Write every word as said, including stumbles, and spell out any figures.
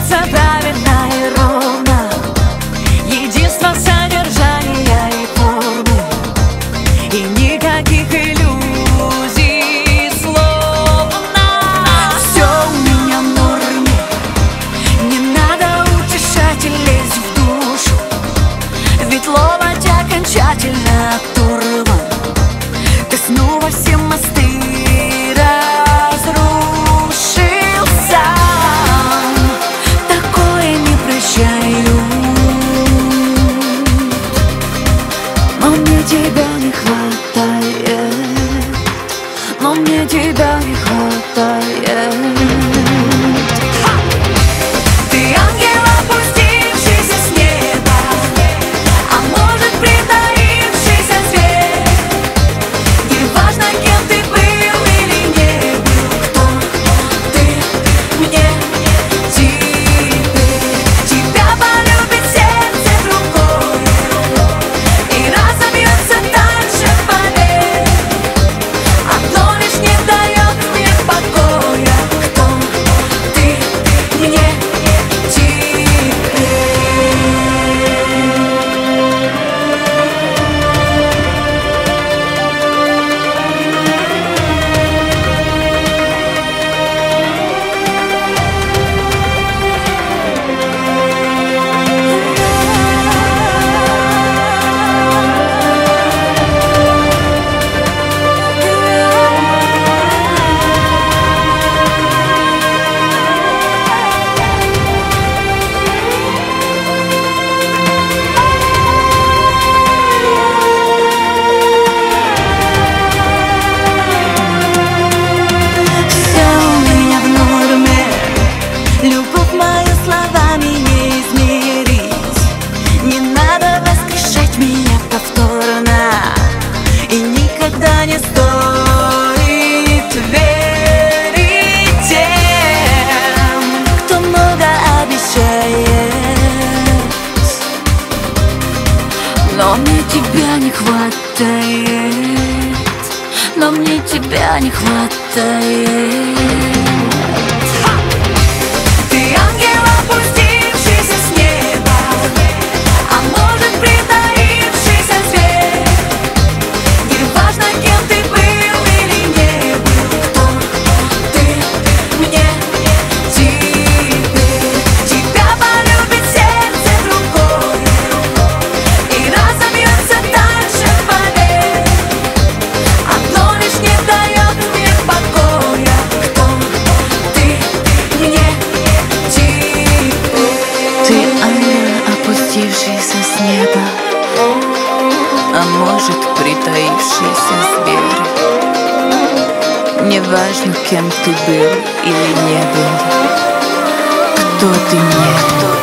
сердце правильно и ровно, единство содержания и формы, и никаких иллюзий словно. Все у меня в норме, не надо утешать и лезть в душу, ведь ловать окончательно оторван. Ты снова все мосты разрушил сам. Такое не прощаю, но мне тебя не хватает, но мне тебя не хватает. Ты ангел, опустившийся с неба, а может, притаившийся зверь. Неважно, кем ты был или не был, кто ты мне теперь. Тебя полюбит сердце другое и разобьется так же, поверь. Одно лишь не дает мне покоя, кто ты мне теперь. Все у меня в норме, любовь мою словами не измерить. Не надо воскрешать меня повторно, и никогда не стоит верить тем, кто много обещает. Но мне тебя не хватает, но мне тебя не хватает. Ты ангел, опустившийся с неба, а может, притаившийся зверь. Неважно, кем ты был или не был, кто ты мне теперь. Тебя полюбит сердце другое и разобьется так же, поверь. Одно лишь не дает мне покоя, кто ты мне теперь. Ты ангел, опустившийся с неба, а может, притаившийся зверь. Неважно, кем ты был или не был, кто ты мне.